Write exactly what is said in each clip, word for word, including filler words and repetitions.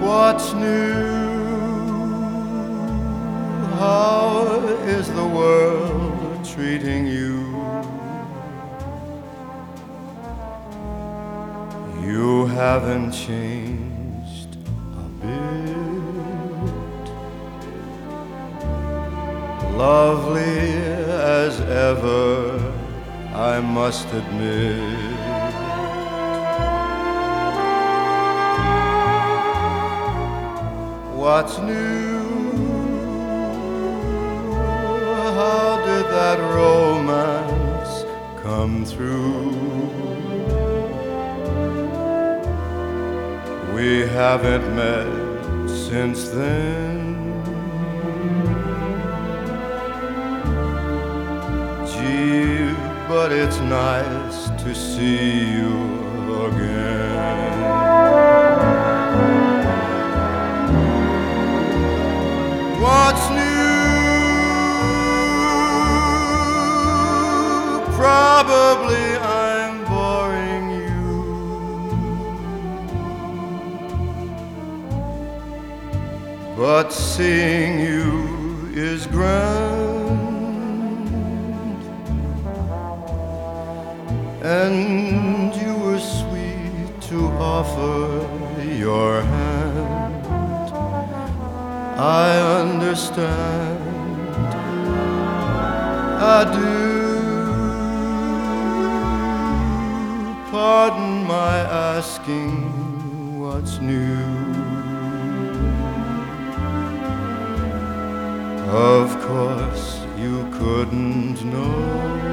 What's new? How is the world treating you? You haven't changed a bit. Lovely as ever, I must admit. What's new? How did that romance come through? We haven't met since then. Gee, but it's nice to see you again. What's new? Probably I'm boring you, but seeing you is grand, and you were sweet to offer your hand. I understand, I do. Pardon my asking what's new. Of course you couldn't know.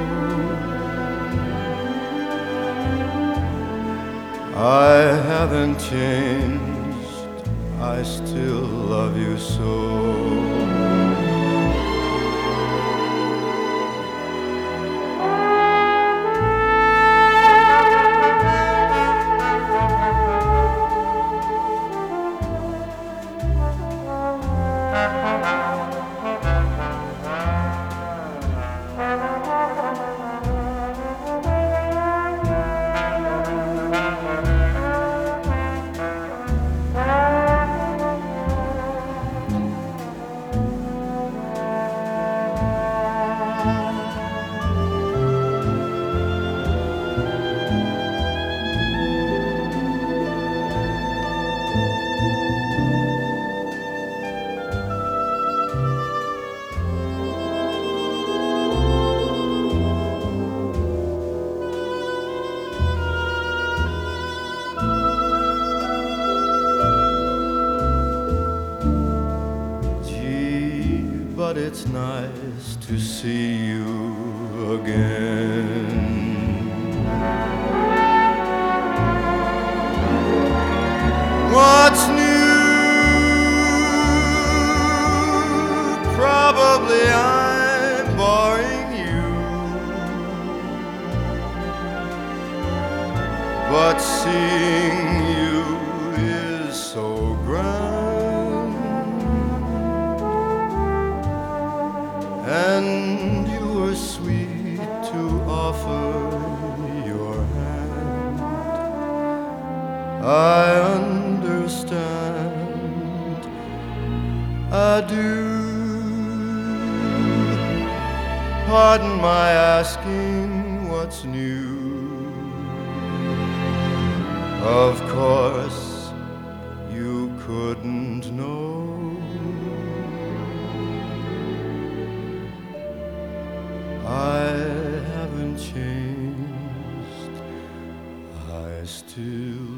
I haven't changed, I still love you so. But it's nice to see you again. What's new? Probably I'm boring you, but seeing you is so grand. And you were sweet to offer your hand. I understand, I do. Pardon my asking what's new. Of course you couldn't know. I haven't changed, I still